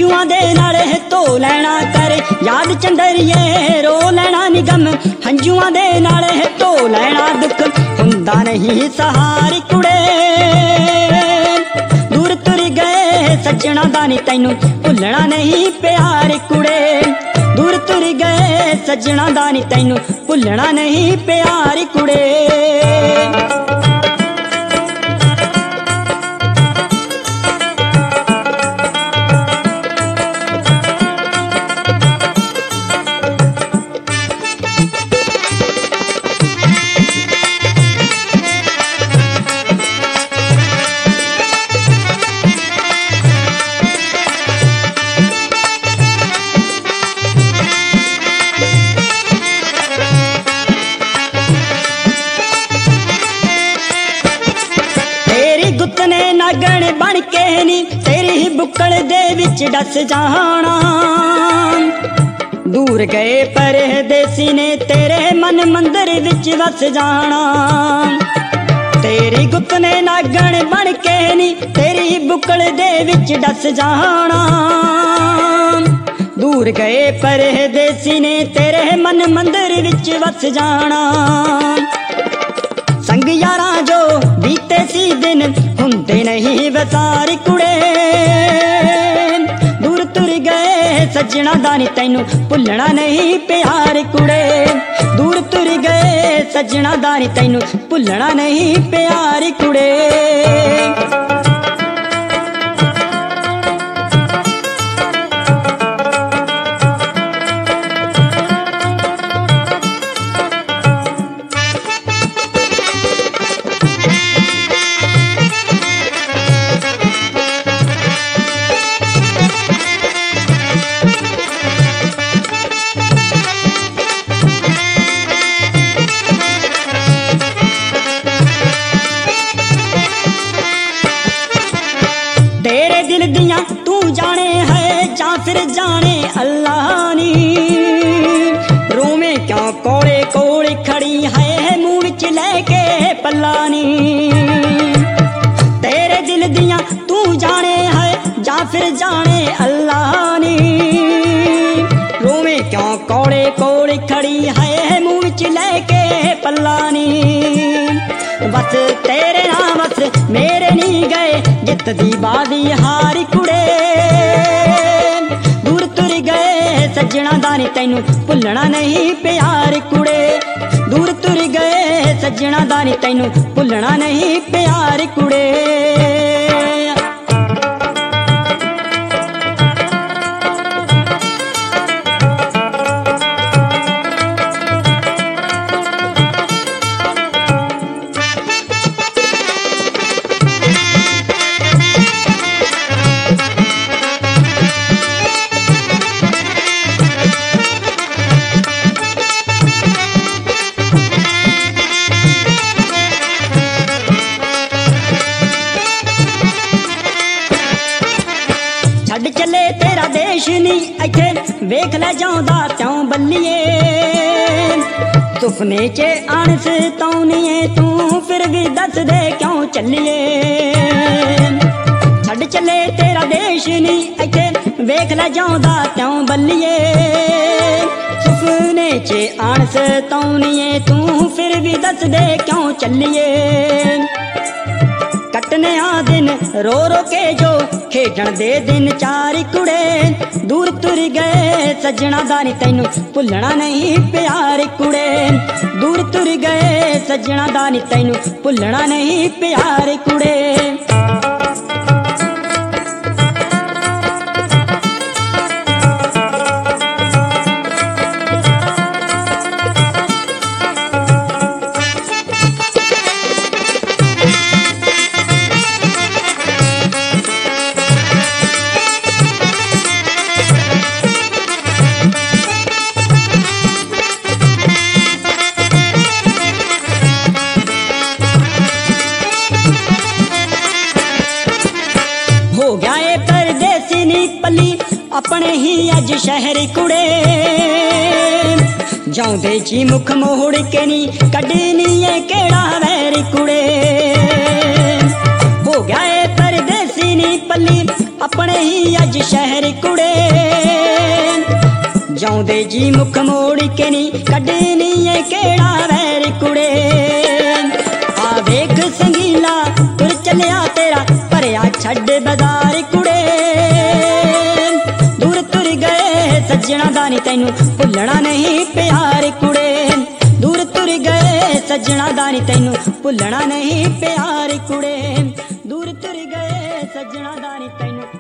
ਹੰਝੂਆਂ ਦੇ ਨਾਲ ਧੋ ਲੈਣਾ ਕਰ ਯਾਦ ਚੰਦਰੀਏ ਰੋ ਲੈਣਾ ਨਿਗਮ ਹੰਝੂਆਂ ਦੇ ਨਾਲ ਧੋ ਲੈਣਾ ਦੁੱਖ ਹੁੰਦਾ ਨਹੀਂ ਸਹਾਰ ਕੁੜੇ ਦੂਰ ਤੁਰ ਗਏ ਸੱਜਣਾ ਦਾ ਨੀ ਤੈਨੂੰ ਭੁੱਲਣਾ ਨਹੀਂ ਪਿਆਰ ਕੁੜੇ ਦੂਰ ਤੁਰ ਗਏ ਸੱਜਣਾ ਦਾ ਨੀ ਤੈਨੂੰ ਭੁੱਲਣਾ ਨਹੀਂ ਪਿਆਰ ਕੁੜੇ ਗੁੱਤਨੇ ਨਾਗਣ ਬਣ ਕੇ ਨੀ ਤੇਰੀ ਬੁੱਕਲ ਦੇ ਵਿੱਚ ਡਸ ਜਾਣਾ ਦੂਰ ਗਏ ਪਰਦੇਸੀ ਨੇ ਤੇਰੇ ਮਨ ਮੰਦਰ ਵਿੱਚ ਵਸ ਜਾਣਾ ਤੇਰੀ ਗੁੱਤਨੇ ਨਾਗਣ ਬਣ ਕੇ ਨੀ ਤੇਰੀ ਬੁੱਕਲ ਦੇ ਵਿੱਚ ਡਸ ਜਾਣਾ ਦੂਰ ਗਏ ਪਰਦੇਸੀ ਨੇ ਤੇਰੇ ਮਨ ਮੰਦਰ ਵਿੱਚ ਵਸ ਜਾਣਾ ਸੰਗ ਯਾਰਾਂ ਜੋ ਬੀਤੇ ਸੀ ਦਿਨ ਹੁੰਦੇ ਨਹੀਂ ਵਿਸਾਰ ਕੁੜੇ ਦੂਰ ਤੁਰ ਗਏ ਸੱਜਣਾ ਦਾ ਨੀ ਤੈਨੂੰ ਭੁੱਲਣਾ ਨਹੀਂ ਪਿਆਰ ਕੁੜੇ ਦੂਰ ਤੁਰ ਗਏ ਸੱਜਣਾ ਦਾ ਨੀ ਤੈਨੂੰ ਭੁੱਲਣਾ ਨਹੀਂ ਪਿਆਰ ਕੁੜੇ तेरे दिल दियां तू जाने है या फिर जाने अल्लाह नी रोवे क्यों कोले कोले खड़ी है मुँह विच लेके पल्ला नी तेरे दिल दियां तू जाने है या फिर जाने अल्लाह नी रोवे क्यों कोले कोले खड़ी है मुँह विच लेके पल्ला नी बस तेरे नाम बस मेरे नहीं गए जित दी बाजी हारी कुड़े दूर तुर गए सज्जणा दा नी तैनू भुल्लना नहीं प्यार कुड़े दूर तुर गए सज्जणा दा नी तैनू भुल्लना नहीं प्यार कुड़े छड़ चले तेरा देश नी इथे वेख ले जांदा क्यों बल्लिए सुपने च आन सताउनीए तू फिर भी दस दे क्यों चलिए छड़ चले तेरा देश नी इथे वेख ले जांदा क्यों बल्लिए सुपने च आन सताउनीए तू फिर भी दस दे क्यों चलिए कटने आ दिन रो रो के जो खेडण दे दिन चार कुड़े दूर तुर गए सज्जणा दा नी तैनू भुल्लना नहीं प्यार कुड़े दूर तुर गए सज्जणा दा नी तैनू भुल्लना नहीं प्यार कुड़े हो गया ए परदेसी नी पली अपने ही अज शहर कुड़े जाऊंदे जी मुख मोड़ के नी कढ़नी है केड़ा वैर कुड़े हो गया ए परदेसी नी पली अपने ही अज शहर कुड़े जाउंदे जी मुख मोड़ के नी कढनी है केड़ा वैर कुड़े आ वेख संगीला तुर चलिया तेरा भरिया छड़ बाजार कुड़े दूर तुर गए सज्जणा दा नी तैनू भुलना नहीं प्यार कुड़े दूर तुर गए सज्जणा दा नी तैनू भुलना नहीं प्यार कुड़े दूर तुर गए सज्जणा दा नी तैनू